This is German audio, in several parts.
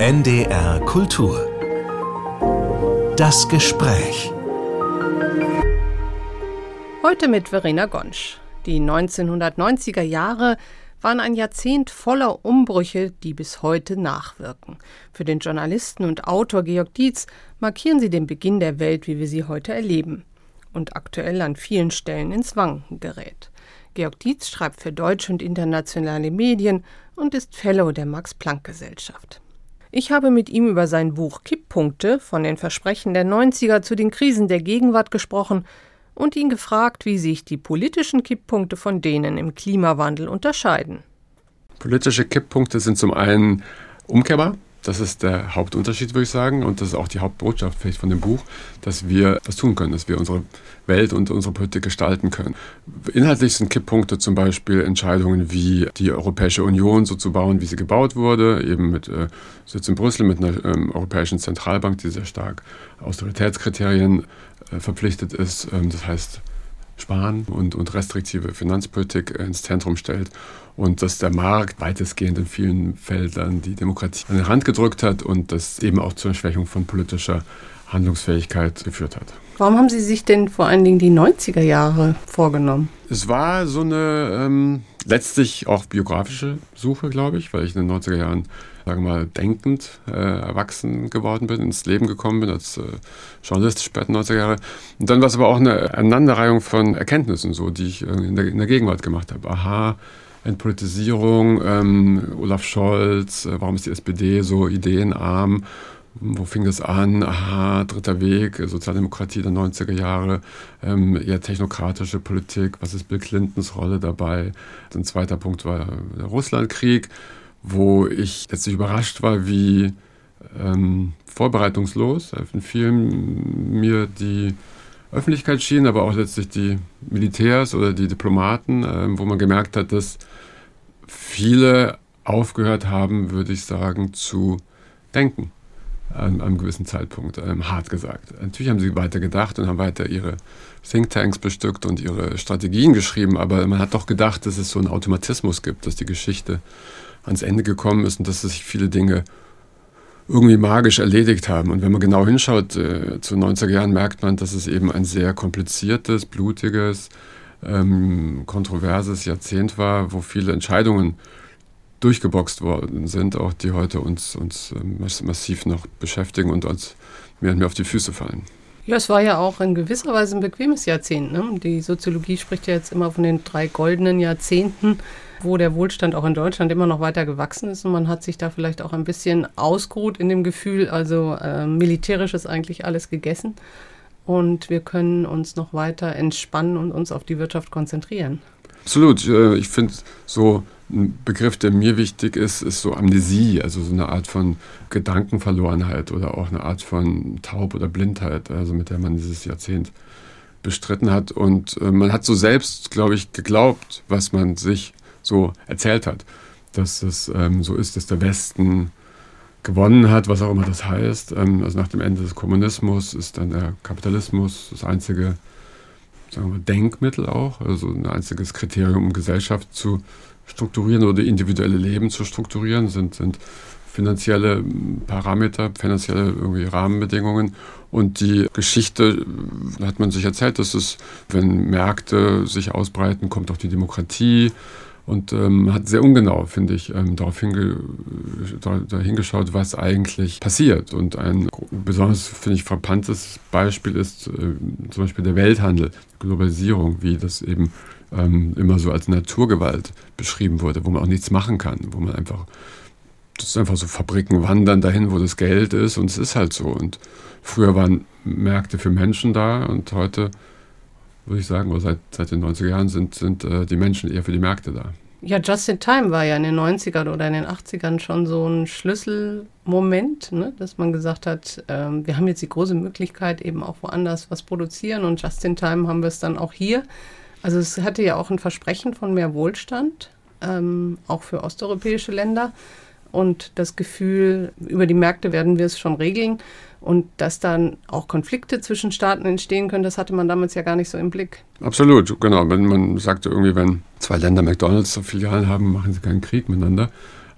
NDR Kultur. Das Gespräch. Heute mit Verena Gonsch. Die 1990er Jahre waren ein Jahrzehnt voller Umbrüche, die bis heute nachwirken. Für den Journalisten und Autor Georg Dietz markieren sie den Beginn der Welt, wie wir sie heute erleben und aktuell an vielen Stellen ins Wanken gerät. Georg Dietz schreibt für deutsche und internationale Medien und ist Fellow der Max-Planck-Gesellschaft. Ich habe mit ihm über sein Buch Kipppunkte von den Versprechen der 90er zu den Krisen der Gegenwart gesprochen und ihn gefragt, wie sich die politischen Kipppunkte von denen im Klimawandel unterscheiden. Politische Kipppunkte sind zum einen umkehrbar. Das ist der Hauptunterschied, würde ich sagen. Und das ist auch die Hauptbotschaft vielleicht von dem Buch, dass wir was tun können, dass wir unsere Welt und unsere Politik gestalten können. Inhaltlich sind Kipppunkte zum Beispiel Entscheidungen wie die Europäische Union so zu bauen, wie sie gebaut wurde, eben mit Sitz in Brüssel, mit einer Europäischen Zentralbank, die sehr stark Austeritätskriterien verpflichtet ist. Das heißt, Sparen und restriktive Finanzpolitik ins Zentrum stellt und dass der Markt weitestgehend in vielen Feldern die Demokratie an den Rand gedrückt hat und das eben auch zur Schwächung von politischer Handlungsfähigkeit geführt hat. Warum haben Sie sich denn vor allen Dingen die 90er Jahre vorgenommen? Es war so eine letztlich auch biografische Suche, glaube ich, weil ich in den 90er Jahren, sagen wir mal, denkend erwachsen geworden bin, ins Leben gekommen bin als Journalist späten 90er Jahre. Und dann war es aber auch eine Aneinanderreihung von Erkenntnissen, so, die ich in der Gegenwart gemacht habe. Aha, Entpolitisierung, Olaf Scholz, warum ist die SPD so ideenarm? Wo fing das an? Aha, dritter Weg, Sozialdemokratie der 90er Jahre, eher technokratische Politik. Was ist Bill Clintons Rolle dabei? Ein zweiter Punkt war der Russlandkrieg, wo ich letztlich überrascht war, wie vorbereitungslos in vielen mir die Öffentlichkeit schien, aber auch letztlich die Militärs oder die Diplomaten, wo man gemerkt hat, dass viele aufgehört haben, würde ich sagen, zu denken. An einem gewissen Zeitpunkt, hart gesagt. Natürlich haben sie weiter gedacht und haben weiter ihre Thinktanks bestückt und ihre Strategien geschrieben, aber man hat doch gedacht, dass es so einen Automatismus gibt, dass die Geschichte ans Ende gekommen ist und dass sich viele Dinge irgendwie magisch erledigt haben. Und wenn man genau hinschaut, zu 90er Jahren merkt man, dass es eben ein sehr kompliziertes, blutiges, kontroverses Jahrzehnt war, wo viele Entscheidungen durchgeboxt worden sind, auch die heute uns massiv noch beschäftigen und uns mehr und mehr auf die Füße fallen. Ja, es war ja auch in gewisser Weise ein bequemes Jahrzehnt, ne? Die Soziologie spricht ja jetzt immer von den 3 goldenen Jahrzehnten, wo der Wohlstand auch in Deutschland immer noch weiter gewachsen ist und man hat sich da vielleicht auch ein bisschen ausgeruht in dem Gefühl, also militärisch ist eigentlich alles gegessen und wir können uns noch weiter entspannen und uns auf die Wirtschaft konzentrieren. Absolut. Ich finde so ein Begriff, der mir wichtig ist so Amnesie, also so eine Art von Gedankenverlorenheit oder auch eine Art von Taub- oder Blindheit, also mit der man dieses Jahrzehnt bestritten hat. Und man hat so selbst, glaube ich, geglaubt, was man sich so erzählt hat, dass es so ist, dass der Westen gewonnen hat, was auch immer das heißt. Also nach dem Ende des Kommunismus ist dann der Kapitalismus das einzige, sagen wir, Denkmittel auch, also ein einziges Kriterium, um Gesellschaft zu strukturieren oder individuelle Leben zu strukturieren, sind finanzielle Parameter, finanzielle irgendwie Rahmenbedingungen. Und die Geschichte hat man sich erzählt, dass es, wenn Märkte sich ausbreiten, kommt auch die Demokratie. Und hat sehr ungenau, finde ich, darauf hingeschaut, was eigentlich passiert. Und ein besonders, finde ich, frappantes Beispiel ist zum Beispiel der Welthandel, Globalisierung, wie das eben immer so als Naturgewalt beschrieben wurde, wo man auch nichts machen kann, wo man einfach, das ist einfach so, Fabriken wandern dahin, wo das Geld ist und es ist halt so. Und früher waren Märkte für Menschen da und heute, würde ich sagen, oder seit den 90er Jahren sind die Menschen eher für die Märkte da. Ja, Just in Time war ja in den 90ern oder in den 80ern schon so ein Schlüsselmoment, ne? Dass man gesagt hat, wir haben jetzt die große Möglichkeit, eben auch woanders was produzieren und Just in Time haben wir es dann auch hier. Also es hatte ja auch ein Versprechen von mehr Wohlstand, auch für osteuropäische Länder. Und das Gefühl, über die Märkte werden wir es schon regeln. Und dass dann auch Konflikte zwischen Staaten entstehen können, das hatte man damals ja gar nicht so im Blick. Absolut, genau. Wenn man sagte irgendwie, wenn 2 Länder McDonald's Filialen haben, machen sie keinen Krieg miteinander.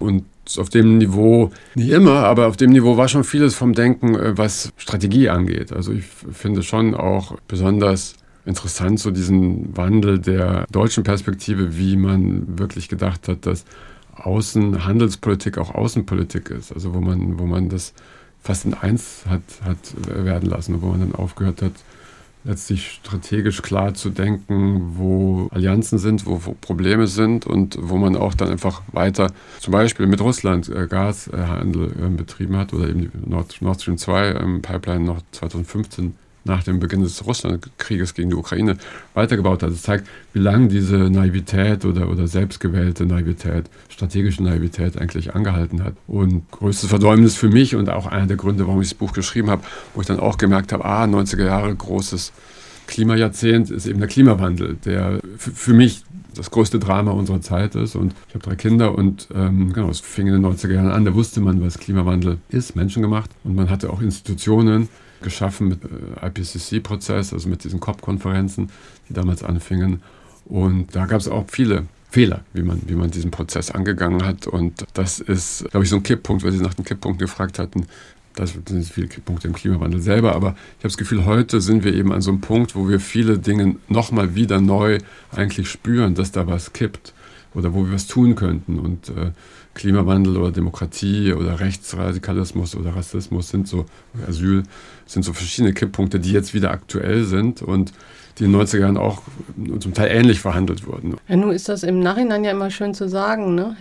Und auf dem Niveau, nicht immer, aber auf dem Niveau war schon vieles vom Denken, was Strategie angeht. Also ich finde schon auch besonders interessant so diesen Wandel der deutschen Perspektive, wie man wirklich gedacht hat, dass Handelspolitik auch Außenpolitik ist. Also wo man das fast in eins hat werden lassen und wo man dann aufgehört hat, letztlich strategisch klar zu denken, wo Allianzen sind, wo Probleme sind und wo man auch dann einfach weiter zum Beispiel mit Russland Gashandel betrieben hat oder eben die Nord Stream 2 Pipeline noch 2015 nach dem Beginn des Russlandkrieges gegen die Ukraine weitergebaut hat. Das zeigt, wie lange diese Naivität oder selbstgewählte Naivität, strategische Naivität eigentlich angehalten hat. Und größtes Versäumnis für mich und auch einer der Gründe, warum ich das Buch geschrieben habe, wo ich dann auch gemerkt habe, 90er Jahre, großes Klimajahrzehnt, ist eben der Klimawandel, der für mich das größte Drama unserer Zeit ist. Und ich habe 3 Kinder und es fing in den 90er Jahren an, da wusste man, was Klimawandel ist, menschengemacht. Und man hatte auch Institutionen geschaffen mit IPCC-Prozess, also mit diesen COP-Konferenzen, die damals anfingen. Und da gab es auch viele Fehler, wie man diesen Prozess angegangen hat. Und das ist, glaube ich, so ein Kipppunkt, weil Sie nach den Kipppunkten gefragt hatten. Das sind viele Kipppunkte im Klimawandel selber. Aber ich habe das Gefühl, heute sind wir eben an so einem Punkt, wo wir viele Dinge nochmal wieder neu eigentlich spüren, dass da was kippt oder wo wir was tun könnten. Und Klimawandel oder Demokratie oder Rechtsradikalismus oder Rassismus Asyl sind so verschiedene Kipppunkte, die jetzt wieder aktuell sind und die in den 90er Jahren auch zum Teil ähnlich verhandelt wurden. Ja, nun ist das im Nachhinein ja immer schön zu sagen, ne?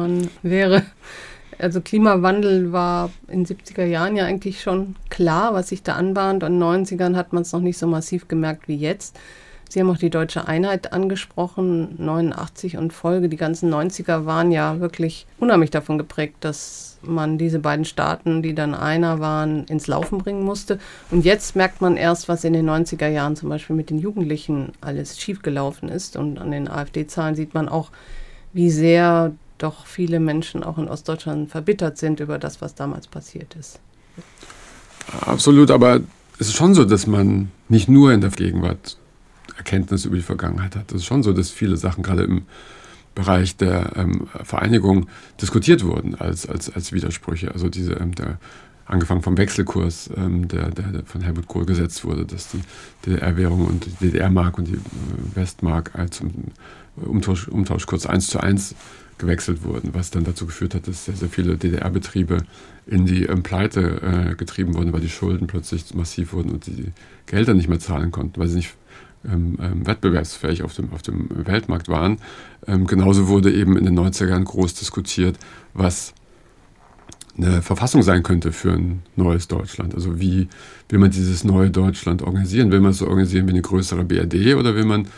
Also Klimawandel war in den 70er Jahren ja eigentlich schon klar, was sich da anbahnt. Und in den 90ern hat man es noch nicht so massiv gemerkt wie jetzt. Sie haben auch die deutsche Einheit angesprochen, 89 und Folge. Die ganzen 90er waren ja wirklich unheimlich davon geprägt, dass man diese beiden Staaten, die dann einer waren, ins Laufen bringen musste. Und jetzt merkt man erst, was in den 90er Jahren zum Beispiel mit den Jugendlichen alles schiefgelaufen ist. Und an den AfD-Zahlen sieht man auch, wie sehr doch viele Menschen auch in Ostdeutschland verbittert sind über das, was damals passiert ist. Absolut, aber es ist schon so, dass man nicht nur in der Gegenwart Erkenntnis über die Vergangenheit hat. Es ist schon so, dass viele Sachen gerade im Bereich der Vereinigung diskutiert wurden als Widersprüche. Also angefangen vom Wechselkurs, der von Helmut Kohl gesetzt wurde, dass die DDR-Währung und die DDR-Mark und die Westmark zum Umtauschkurs 1:1 gewechselt wurden, was dann dazu geführt hat, dass sehr, sehr viele DDR-Betriebe in die Pleite getrieben wurden, weil die Schulden plötzlich massiv wurden und die Gelder nicht mehr zahlen konnten, weil sie nicht wettbewerbsfähig auf dem Weltmarkt waren. Genauso wurde eben in den 90er Jahren groß diskutiert, was eine Verfassung sein könnte für ein neues Deutschland. Also wie will man dieses neue Deutschland organisieren? Will man es so organisieren wie eine größere BRD oder will man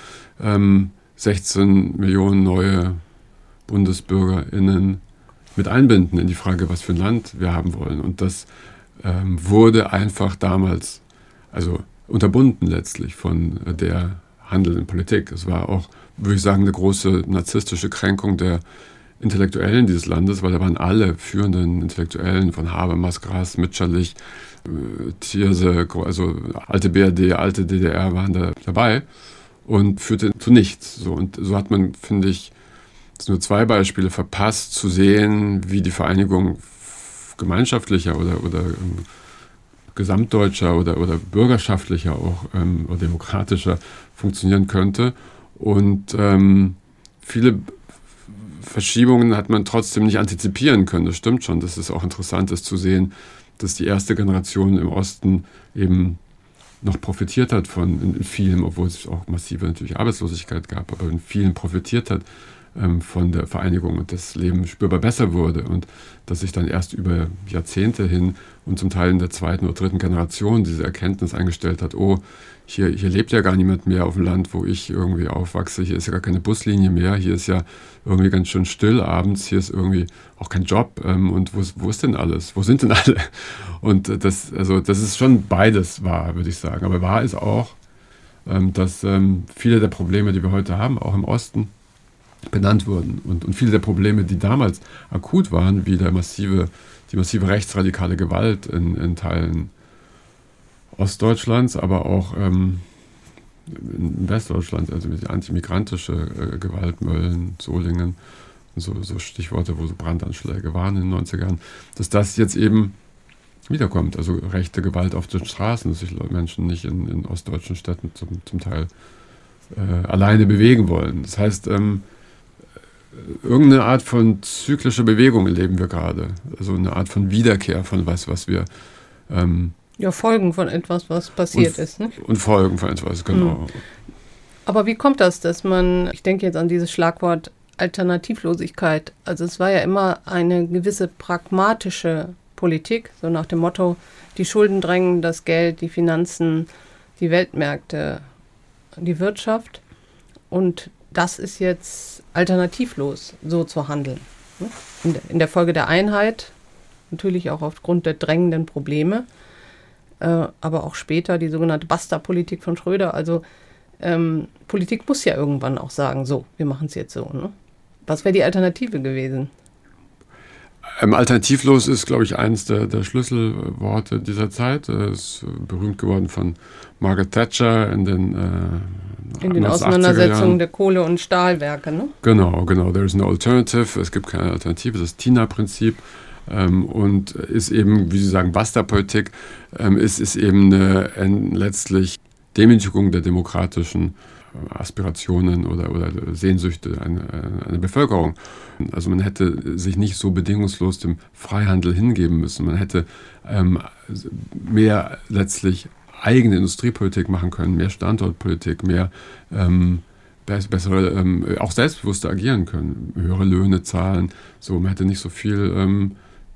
16 Millionen neue BundesbürgerInnen mit einbinden in die Frage, was für ein Land wir haben wollen? Und das wurde einfach damals, unterbunden letztlich von der handelnden Politik. Es war auch, würde ich sagen, eine große narzisstische Kränkung der Intellektuellen dieses Landes, weil da waren alle führenden Intellektuellen von Habermas, Grass, Mitscherlich, Thierse, also alte BRD, alte DDR waren da dabei und führte zu nichts. So, und so hat man, finde ich, das nur 2 Beispiele verpasst, zu sehen, wie die Vereinigung gemeinschaftlicher oder gesamtdeutscher oder bürgerschaftlicher auch oder demokratischer funktionieren könnte. Und viele Verschiebungen hat man trotzdem nicht antizipieren können. Das stimmt schon. Das ist auch interessant, das zu sehen, dass die erste Generation im Osten eben noch profitiert hat in vielen, obwohl es auch massive natürlich Arbeitslosigkeit gab, aber in vielen profitiert hat von der Vereinigung und das Leben spürbar besser wurde und dass sich dann erst über Jahrzehnte hin und zum Teil in der 2. oder 3. Generation diese Erkenntnis eingestellt hat, hier lebt ja gar niemand mehr auf dem Land, wo ich irgendwie aufwachse, hier ist ja gar keine Buslinie mehr, hier ist ja irgendwie ganz schön still abends, hier ist irgendwie auch kein Job und wo ist denn alles, wo sind denn alle? Und das ist schon beides wahr, würde ich sagen, aber wahr ist auch, dass viele der Probleme, die wir heute haben, auch im Osten, benannt wurden. Und viele der Probleme, die damals akut waren, wie die massive rechtsradikale Gewalt in Teilen Ostdeutschlands, aber auch in Westdeutschland, also die antimigrantische Gewalt, Mölln, Solingen so Stichworte, wo so Brandanschläge waren in den 90er Jahren, dass das jetzt eben wiederkommt. Also rechte Gewalt auf den Straßen, dass sich Menschen nicht in ostdeutschen Städten zum Teil alleine bewegen wollen. Das heißt, irgendeine Art von zyklischer Bewegung erleben wir gerade. Also eine Art von Wiederkehr von was wir... Folgen von etwas, was passiert ist. Ne? Und Folgen von etwas, genau. Aber wie kommt das, dass man, ich denke jetzt an dieses Schlagwort Alternativlosigkeit, also es war ja immer eine gewisse pragmatische Politik, so nach dem Motto, die Schulden drängen, das Geld, die Finanzen, die Weltmärkte, die Wirtschaft. Und das ist jetzt alternativlos, so zu handeln. In der Folge der Einheit, natürlich auch aufgrund der drängenden Probleme, aber auch später die sogenannte Basta-Politik von Schröder. Also Politik muss ja irgendwann auch sagen, so, wir machen es jetzt so. Ne? Was wäre die Alternative gewesen? Alternativlos ist, glaube ich, eines der Schlüsselworte dieser Zeit. Es ist berühmt geworden von Margaret Thatcher in den Auseinandersetzungen der Kohle- und Stahlwerke. Ne? Genau. There is no alternative. Es gibt keine Alternative. Das TINA-Prinzip. Und ist eben, wie Sie sagen, Basta-Politik, ist eben letztlich Demütigung der demokratischen Aspirationen oder Sehnsüchte einer Bevölkerung. Also man hätte sich nicht so bedingungslos dem Freihandel hingeben müssen. Man hätte mehr letztlich eigene Industriepolitik machen können, mehr Standortpolitik, mehr bessere, auch selbstbewusster agieren können, höhere Löhne zahlen. So, man hätte nicht so viel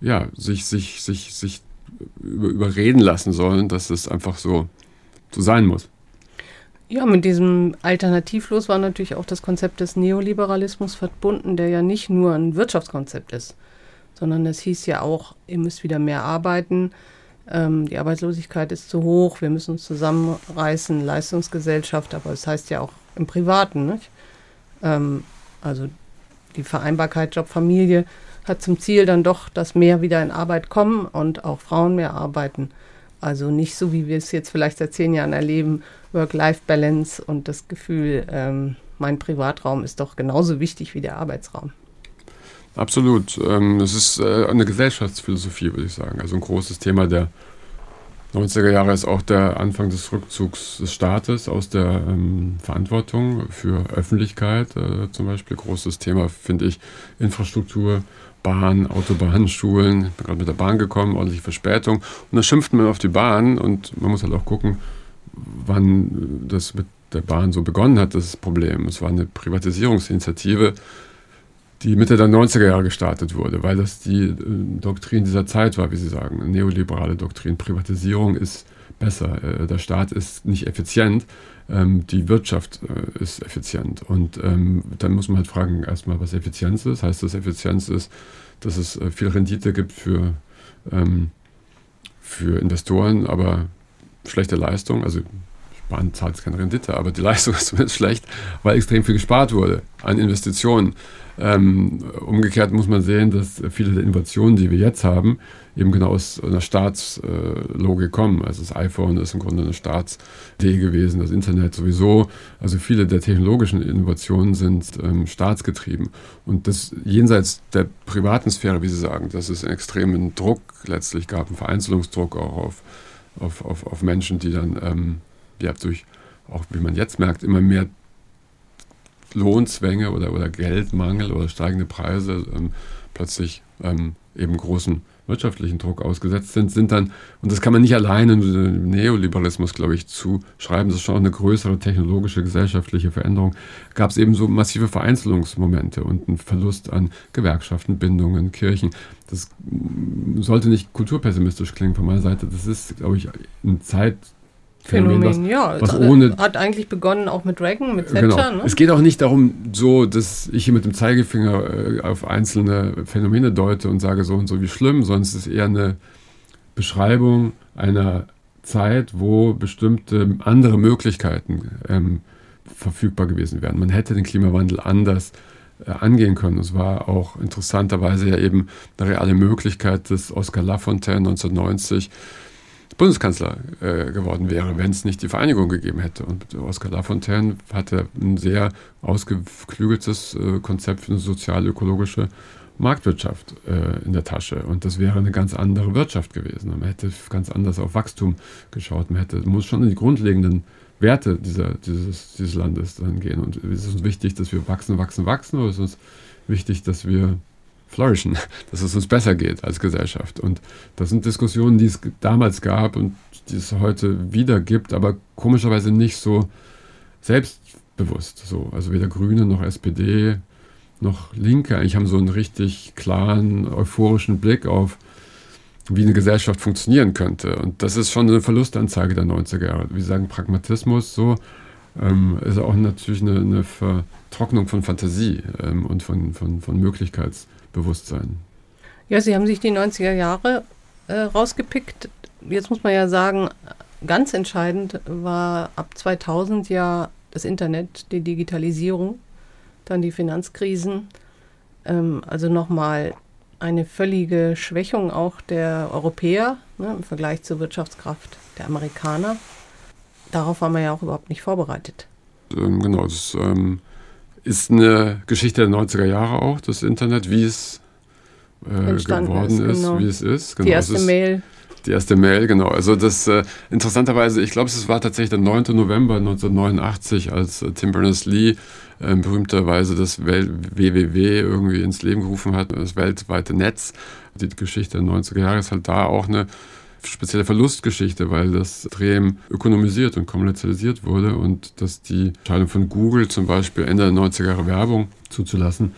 sich überreden lassen sollen, dass es einfach so sein muss. Ja, mit diesem Alternativlos war natürlich auch das Konzept des Neoliberalismus verbunden, der ja nicht nur ein Wirtschaftskonzept ist, sondern es hieß ja auch, ihr müsst wieder mehr arbeiten, die Arbeitslosigkeit ist zu hoch, wir müssen uns zusammenreißen, Leistungsgesellschaft, aber es heißt ja auch im Privaten, nicht? Also die Vereinbarkeit Job-Familie hat zum Ziel dann doch, dass mehr wieder in Arbeit kommen und auch Frauen mehr arbeiten. Also nicht so, wie wir es jetzt vielleicht seit 10 Jahren erleben, Work-Life-Balance und das Gefühl, mein Privatraum ist doch genauso wichtig wie der Arbeitsraum. Absolut. Es ist eine Gesellschaftsphilosophie, würde ich sagen. Also ein großes Thema der 90er Jahre ist auch der Anfang des Rückzugs des Staates aus der Verantwortung für Öffentlichkeit. Zum Beispiel großes Thema, finde ich, Infrastruktur, Bahn, Autobahn, Schulen. Ich bin gerade mit der Bahn gekommen, ordentliche Verspätung. Und da schimpft man auf die Bahn und man muss halt auch gucken, wann das mit der Bahn so begonnen hat, das Problem. Es war eine Privatisierungsinitiative, die Mitte der 90er Jahre gestartet wurde, weil das die Doktrin dieser Zeit war, wie Sie sagen, eine neoliberale Doktrin. Privatisierung ist besser, der Staat ist nicht effizient, die Wirtschaft ist effizient. Und dann muss man halt fragen, erstmal, was Effizienz ist. Heißt das, Effizienz ist, dass es viel Rendite gibt für Investoren, aber schlechte Leistung, also Bahn zahlt keine Rendite, aber die Leistung ist zumindest schlecht, weil extrem viel gespart wurde an Investitionen. Umgekehrt muss man sehen, dass viele der Innovationen, die wir jetzt haben, eben genau aus einer Staatslogik kommen. Also das iPhone ist im Grunde eine Staatsidee gewesen, das Internet sowieso. Also viele der technologischen Innovationen sind staatsgetrieben. Und das jenseits der privaten Sphäre, wie Sie sagen, dass es einen extremen Druck letztlich gab, einen Vereinzelungsdruck auch auf Menschen, die dann durch, auch wie man jetzt merkt, immer mehr Lohnzwänge oder Geldmangel oder steigende Preise plötzlich eben großen wirtschaftlichen Druck ausgesetzt sind dann, und das kann man nicht alleine dem Neoliberalismus, glaube ich, zuschreiben, das ist schon eine größere technologische, gesellschaftliche Veränderung, gab es eben so massive Vereinzelungsmomente und einen Verlust an Gewerkschaften, Bindungen, Kirchen. Das sollte nicht kulturpessimistisch klingen von meiner Seite, das ist, glaube ich, eine Zeitphänomen, was ohne, hat eigentlich begonnen auch mit Reagan, mit Thatcher. Genau. Ne? Es geht auch nicht darum, so, dass ich hier mit dem Zeigefinger auf einzelne Phänomene deute und sage so und so wie schlimm, sondern es ist eher eine Beschreibung einer Zeit, wo bestimmte andere Möglichkeiten verfügbar gewesen wären. Man hätte den Klimawandel anders angehen können. Es war auch interessanterweise ja eben eine reale Möglichkeit, dass Oskar Lafontaine 1990 Bundeskanzler geworden wäre, wenn es nicht die Vereinigung gegeben hätte. Und Oskar Lafontaine hatte ein sehr ausgeklügeltes Konzept für eine sozial-ökologische Marktwirtschaft in der Tasche. Und das wäre eine ganz andere Wirtschaft gewesen. Man hätte ganz anders auf Wachstum geschaut. Man muss schon in die grundlegenden Werte dieses Landes dann gehen. Und es ist uns wichtig, dass wir wachsen, oder es ist uns wichtig, dass wir flourishen, dass es uns besser geht als Gesellschaft. Und das sind Diskussionen, die es damals gab und die es heute wieder gibt, aber komischerweise nicht so selbstbewusst. So. Also weder Grüne noch SPD noch Linke eigentlich haben so einen richtig klaren, euphorischen Blick auf, wie eine Gesellschaft funktionieren könnte. Und das ist schon eine Verlustanzeige der 90er Jahre. Wir sagen Pragmatismus, so ist auch natürlich eine Vertrocknung von Fantasie und von Möglichkeitsbewusstsein. Ja, Sie haben sich die 90er Jahre rausgepickt. Jetzt muss man ja sagen, ganz entscheidend war ab 2000 ja das Internet, die Digitalisierung, dann die Finanzkrisen, also nochmal eine völlige Schwächung auch der Europäer, ne, im Vergleich zur Wirtschaftskraft der Amerikaner. Darauf waren wir ja auch überhaupt nicht vorbereitet. Genau, das ist eine Geschichte der 90er Jahre auch, das Internet, wie es geworden ist, genau. Wie es ist. Genau, die erste Mail. Die erste Mail, genau. Also das interessanterweise, ich glaube, es war tatsächlich der 9. November 1989, als Tim Berners-Lee berühmterweise das WWW irgendwie ins Leben gerufen hat, das weltweite Netz. Die Geschichte der 90er Jahre ist halt da auch eine spezielle Verlustgeschichte, weil das extrem ökonomisiert und kommerzialisiert wurde und dass die Entscheidung von Google zum Beispiel Ende der 90er Jahre Werbung zuzulassen,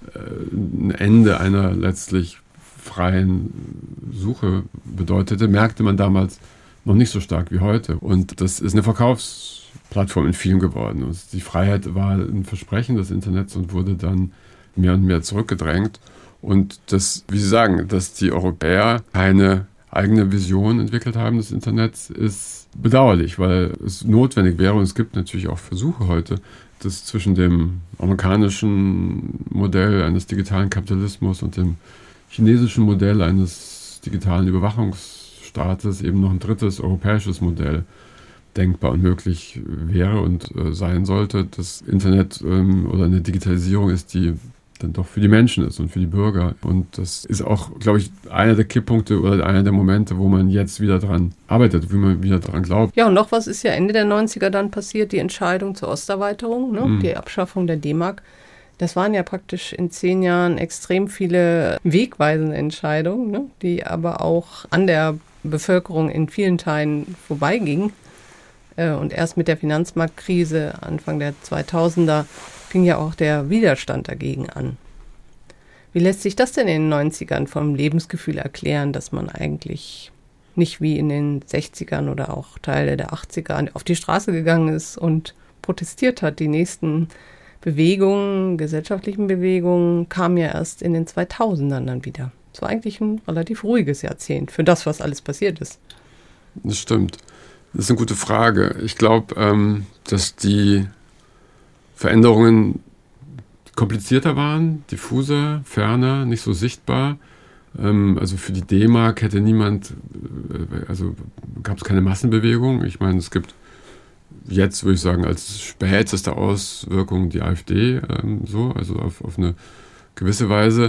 ein Ende einer letztlich freien Suche bedeutete, merkte man damals noch nicht so stark wie heute. Und das ist eine Verkaufsplattform in vielen geworden. Und die Freiheit war ein Versprechen des Internets und wurde dann mehr und mehr zurückgedrängt. Und das, wie Sie sagen, dass die Europäer keine eigene Vision entwickelt haben des Internets, ist bedauerlich, weil es notwendig wäre, und es gibt natürlich auch Versuche heute, das zwischen dem amerikanischen Modell eines digitalen Kapitalismus und dem chinesischen Modell eines digitalen Überwachungsstaates eben noch ein drittes europäisches Modell denkbar und möglich wäre und sein sollte. Das Internet oder eine Digitalisierung ist, die dann doch für die Menschen ist und für die Bürger. Und das ist auch, glaube ich, einer der Kipppunkte oder einer der Momente, wo man jetzt wieder dran arbeitet, wie man wieder dran glaubt. Ja, und noch was ist ja Ende der 90er dann passiert, die Entscheidung zur Osterweiterung, ne? Die Abschaffung der D-Mark. Das waren ja praktisch in 10 Jahren extrem viele wegweisende Entscheidungen, ne? Die aber auch an der Bevölkerung in vielen Teilen vorbeigingen. Und erst mit der Finanzmarktkrise Anfang der 2000er fing ja auch der Widerstand dagegen an. Wie lässt sich das denn in den 90ern vom Lebensgefühl erklären, dass man eigentlich nicht wie in den 60ern oder auch Teile der 80er auf die Straße gegangen ist und protestiert hat? Die nächsten Bewegungen, gesellschaftlichen Bewegungen, kamen ja erst in den 2000ern dann wieder. Es war eigentlich ein relativ ruhiges Jahrzehnt für das, was alles passiert ist. Das stimmt. Das ist eine gute Frage. Ich glaube, dass die Veränderungen komplizierter waren, diffuser, ferner, nicht so sichtbar. Also für die D-Mark hätte niemand, also gab es keine Massenbewegung. Ich meine, es gibt jetzt, würde ich sagen, als späteste Auswirkung die AfD, also auf eine gewisse Weise.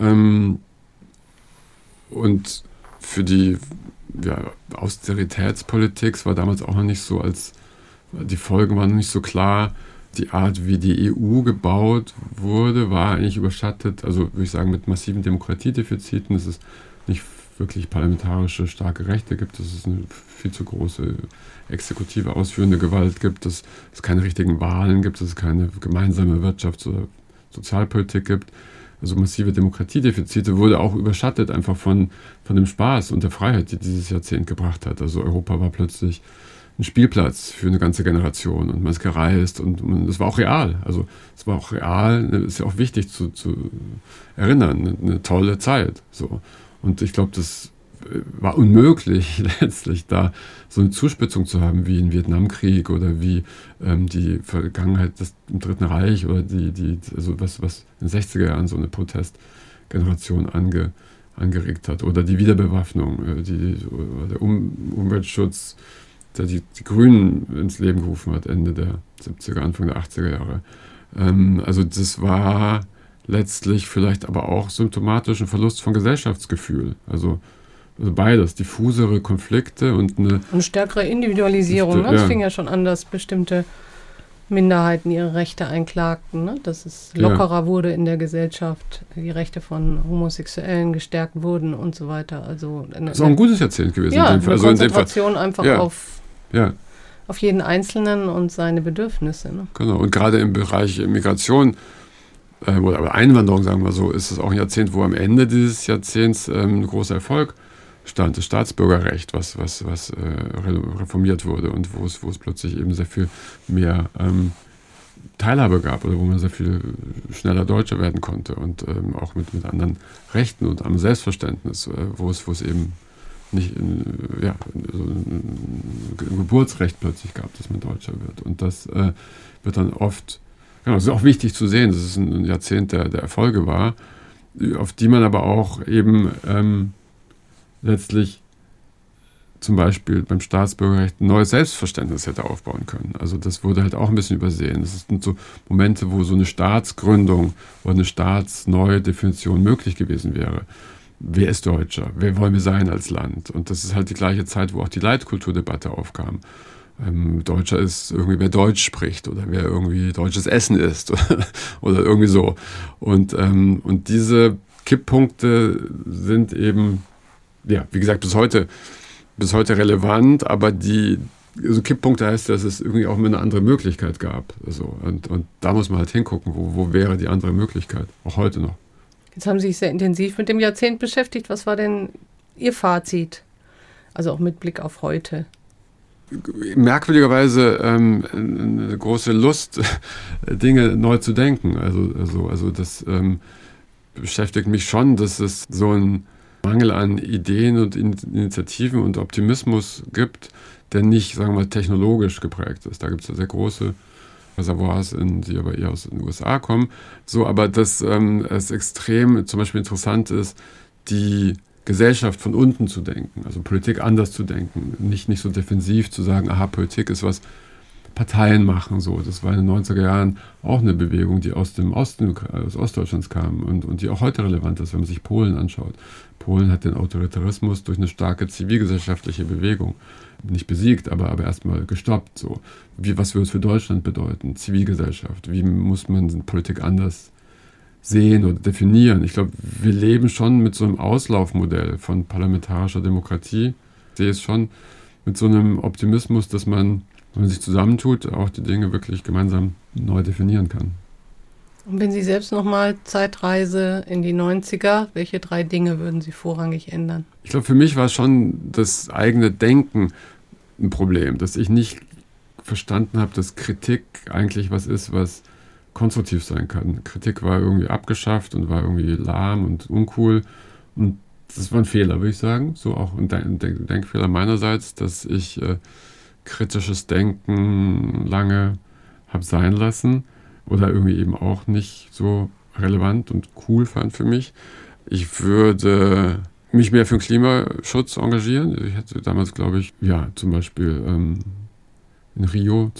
Und für die Austeritätspolitik, es war damals auch noch nicht so, die Folgen waren noch nicht so klar. Die Art, wie die EU gebaut wurde, war eigentlich überschattet, also würde ich sagen, mit massiven Demokratiedefiziten. Es ist nicht wirklich parlamentarische starke Rechte gibt, dass es eine viel zu große exekutive ausführende Gewalt gibt, dass es keine richtigen Wahlen gibt, dass es keine gemeinsame Wirtschafts- oder Sozialpolitik gibt. Also massive Demokratiedefizite wurde auch überschattet einfach von dem Spaß und der Freiheit, die dieses Jahrzehnt gebracht hat. Also Europa war plötzlich ein Spielplatz für eine ganze Generation und man ist gereist und das war auch real. Also es war auch real, ist ja auch wichtig zu erinnern, eine tolle Zeit. So. Und ich glaube, das war unmöglich letztlich da so eine Zuspitzung zu haben wie im Vietnamkrieg oder wie die Vergangenheit im Dritten Reich oder also was in den 60er Jahren so eine Protestgeneration angeregt hat. Oder die Wiederbewaffnung, der Umweltschutz, der die Grünen ins Leben gerufen hat, Ende der 70er, Anfang der 80er Jahre. Also das war letztlich vielleicht aber auch symptomatisch ein Verlust von Gesellschaftsgefühl. Also beides, diffusere Konflikte und eine stärkere Individualisierung. Es fing ja schon an, dass bestimmte Minderheiten ihre Rechte einklagten, ne? Dass es lockerer wurde in der Gesellschaft, die Rechte von Homosexuellen gestärkt wurden und so weiter. Also das ist auch ein gutes Jahrzehnt gewesen. Ja, in dem Fall. eine Konzentration einfach auf jeden Einzelnen und seine Bedürfnisse. Ne? Genau, und gerade im Bereich Migration oder Einwanderung, sagen wir so, ist es auch ein Jahrzehnt, wo am Ende dieses Jahrzehnts ein großer Erfolg stand, das Staatsbürgerrecht, was reformiert wurde und wo es plötzlich eben sehr viel mehr Teilhabe gab oder wo man sehr viel schneller Deutscher werden konnte und auch mit anderen Rechten und am Selbstverständnis, wo es eben nicht so ein Geburtsrecht plötzlich gab, dass man Deutscher wird. Und das wird dann oft, das ist auch wichtig zu sehen, dass es ein Jahrzehnt der Erfolge war, auf die man aber auch eben letztlich zum Beispiel beim Staatsbürgerrecht ein neues Selbstverständnis hätte aufbauen können. Also das wurde halt auch ein bisschen übersehen. Das sind so Momente, wo so eine Staatsgründung oder eine staatsneue Definition möglich gewesen wäre. Wer ist Deutscher? Wer wollen wir sein als Land? Und das ist halt die gleiche Zeit, wo auch die Leitkulturdebatte aufkam. Deutscher ist irgendwie, wer Deutsch spricht oder wer irgendwie deutsches Essen isst oder irgendwie so. Und diese Kipppunkte sind eben, wie gesagt, bis heute relevant, aber Kipppunkte heißt, dass es irgendwie auch eine andere Möglichkeit gab. Also, und da muss man halt hingucken, wo wäre die andere Möglichkeit, auch heute noch. Jetzt haben Sie sich sehr intensiv mit dem Jahrzehnt beschäftigt. Was war denn Ihr Fazit? Also auch mit Blick auf heute. Merkwürdigerweise eine große Lust, Dinge neu zu denken. Also das beschäftigt mich schon, dass es so ein Mangel an Ideen und Initiativen und Optimismus gibt, der nicht, sagen wir mal, technologisch geprägt ist. Da gibt es ja sehr große Reservoirs, die aber eher aus den USA kommen. So, aber dass es extrem zum Beispiel interessant ist, die Gesellschaft von unten zu denken, also Politik anders zu denken, nicht so defensiv zu sagen, Politik ist was Parteien machen. So. Das war in den 90er Jahren auch eine Bewegung, die aus dem Osten, aus Ostdeutschlands kam und die auch heute relevant ist, wenn man sich Polen anschaut. Polen hat den Autoritarismus durch eine starke zivilgesellschaftliche Bewegung nicht besiegt, aber erstmal gestoppt. So. Was würde es für Deutschland bedeuten? Zivilgesellschaft. Wie muss man Politik anders sehen oder definieren? Ich glaube, wir leben schon mit so einem Auslaufmodell von parlamentarischer Demokratie. Ich sehe es schon mit so einem Optimismus, dass man, wenn man sich zusammentut, auch die Dinge wirklich gemeinsam neu definieren kann. Und wenn Sie selbst nochmal Zeitreise in die 90er, welche 3 Dinge würden Sie vorrangig ändern? Ich glaube, für mich war schon das eigene Denken ein Problem, dass ich nicht verstanden habe, dass Kritik eigentlich was ist, was konstruktiv sein kann. Kritik war irgendwie abgeschafft und war irgendwie lahm und uncool. Und das war ein Fehler, würde ich sagen. So auch ein Denkfehler meinerseits, dass ich kritisches Denken lange habe sein lassen oder irgendwie eben auch nicht so relevant und cool fand für mich. Ich würde mich mehr für den Klimaschutz engagieren. Ich hätte damals, glaube ich, zum Beispiel in Rio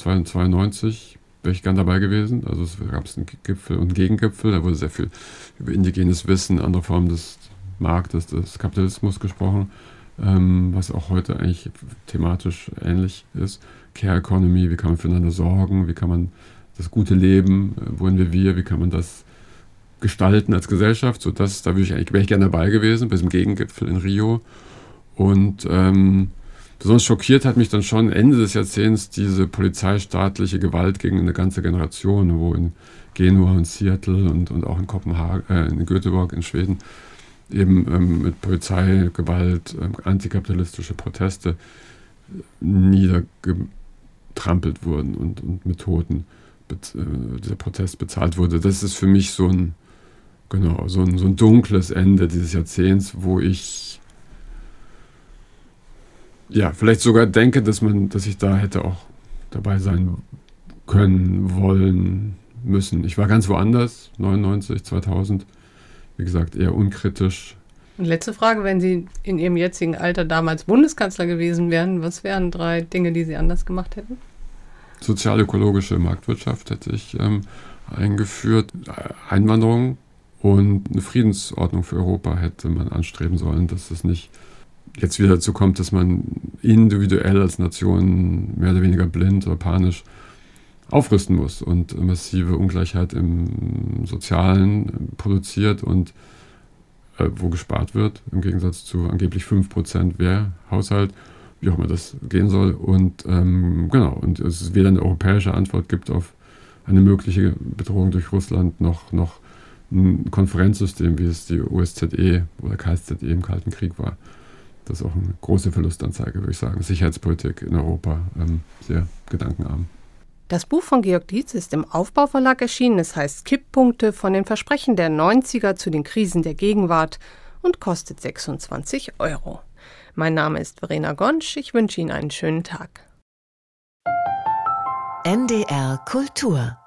92 wäre ich gern dabei gewesen. Also es gab einen Gipfel und einen Gegengipfel. Da wurde sehr viel über indigenes Wissen, andere Formen des Marktes, des Kapitalismus gesprochen, was auch heute eigentlich thematisch ähnlich ist. Care Economy, wie kann man füreinander sorgen, wie kann man das gute Leben, wohin wie kann man das gestalten als Gesellschaft. So da wäre ich gerne dabei gewesen, bei diesem Gegengipfel in Rio. Und besonders schockiert hat mich dann schon Ende des Jahrzehnts diese polizeistaatliche Gewalt gegen eine ganze Generation, wo in Genua und Seattle und auch in Kopenhagen, in Göteborg in Schweden eben mit Polizeigewalt antikapitalistische Proteste niedergetrampelt wurden und mit Toten dieser Protest bezahlt wurde. Das ist für mich so ein dunkles Ende dieses Jahrzehnts, wo ich vielleicht sogar denke, dass ich da hätte auch dabei sein können, wollen, müssen. Ich war ganz woanders, 99, 2000, wie gesagt, eher unkritisch, Und letzte Frage, wenn Sie in Ihrem jetzigen Alter damals Bundeskanzler gewesen wären, was wären 3 Dinge, die Sie anders gemacht hätten? Sozialökologische Marktwirtschaft hätte ich eingeführt, Einwanderung und eine Friedensordnung für Europa hätte man anstreben sollen, dass es nicht jetzt wieder dazu kommt, dass man individuell als Nation mehr oder weniger blind oder panisch aufrüsten muss und massive Ungleichheit im Sozialen produziert und wo gespart wird, im Gegensatz zu angeblich 5% Wehrhaushalt, wie auch immer das gehen soll. Und und es weder eine europäische Antwort gibt auf eine mögliche Bedrohung durch Russland, noch ein Konferenzsystem, wie es die OSZE oder KSZE im Kalten Krieg war. Das ist auch eine große Verlustanzeige, würde ich sagen. Sicherheitspolitik in Europa, sehr gedankenarm. Das Buch von Georg Dietz ist im Aufbau-Verlag erschienen. Es heißt Kipppunkte von den Versprechen der 90er zu den Krisen der Gegenwart und kostet 26 €. Mein Name ist Verena Gonsch. Ich wünsche Ihnen einen schönen Tag. NDR Kultur